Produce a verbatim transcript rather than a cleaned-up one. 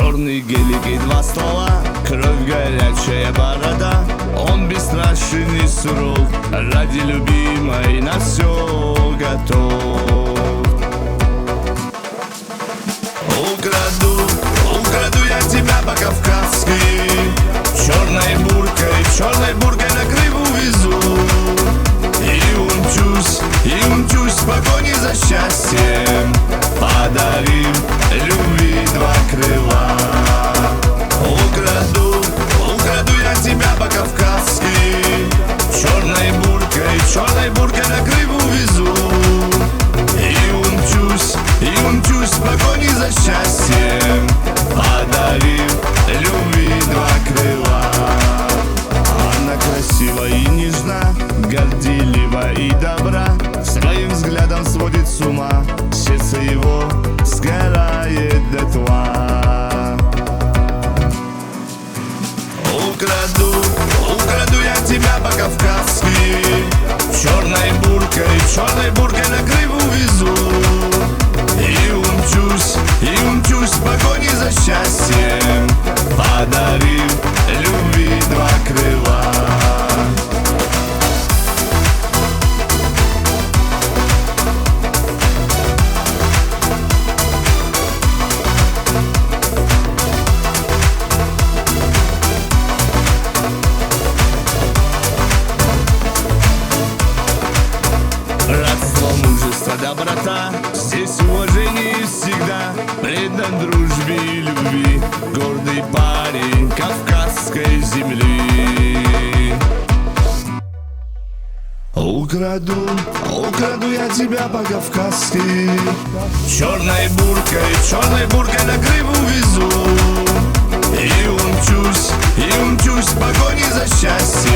черный гелик и два ствола, кровь горячая борода. Он бесстрашен и суров, ради любимой на все готов. Украду, украду я тебя по-кавказски, черной буркой, черной буркой на Крым увезу. И умчусь, и умчусь в погоне за счастьем, подарив любви два крыла. Украду, украду я тебя по-кавказски, черной буркой, черной буркой на Крым увезу. И умчусь, и умчусь в погоне за счастьем, подарив любви два крыла. Она красива и нежна, горделива и добра, своим взглядом сводит с ума, сердце его сгорает дотла. Украду, украду я тебя по-кавказски, черной буркой, черной буркой на Крым увезу. И умчусь, и умчусь в погоне за счастьем, подарив любви два крыла. Родство, мужество, доброта, здесь уважение всегда, предан дружбе и любви, гордый парень кавказской земли. Украду, украду я тебя по-кавказски, черной буркой, черной буркой на Крым увезу. И умчусь, и умчусь в погоне за счастьем,